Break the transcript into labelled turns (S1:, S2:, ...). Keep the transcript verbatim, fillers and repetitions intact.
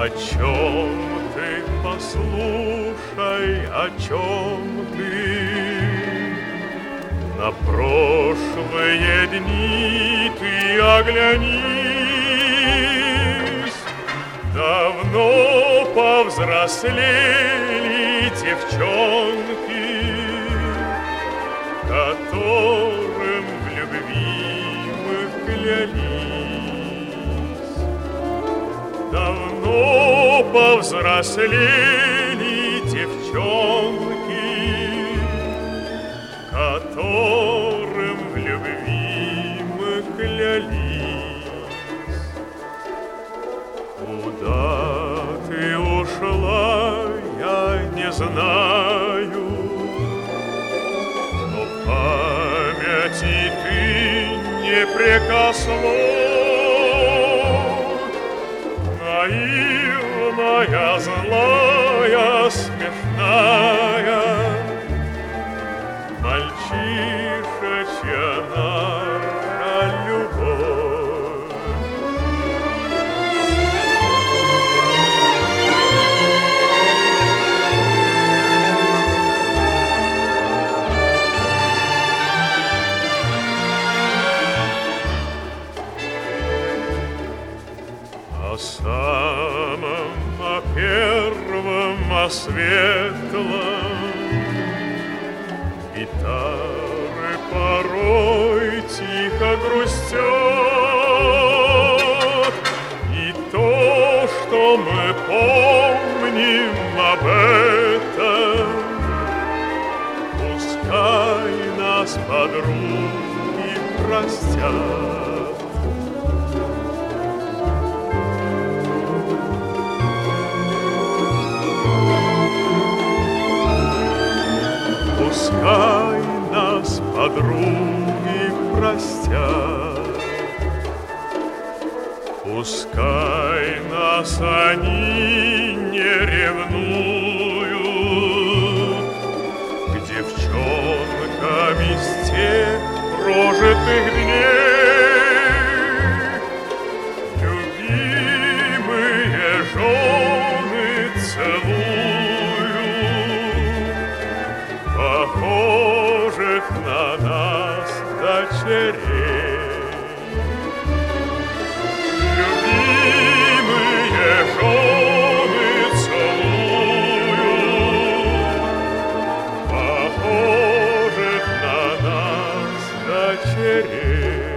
S1: О чем ты, послушай, о чем ты? На прошлые дни ты оглянись. Давно повзрослели девчонки, которым в любви мы клялись. Давно повзрослели девчонки, которым в любви мы клялись. Куда ты ушла, я не знаю, но памяти ты не прикословь. Наивная, злая, смешная, мальчишечья наша любовь. О самом, о первом, о светлом гитары порой тихо грустят, и то, что мы помним об этом, пускай нас подруги простят. Пускай нас подруги простят, пускай нас они не ревнуют к девчонкам из тех прожитых дней. Любимые жены целуют похожих на нас дочерей. Любимые жены целуют похожих на нас дочерей.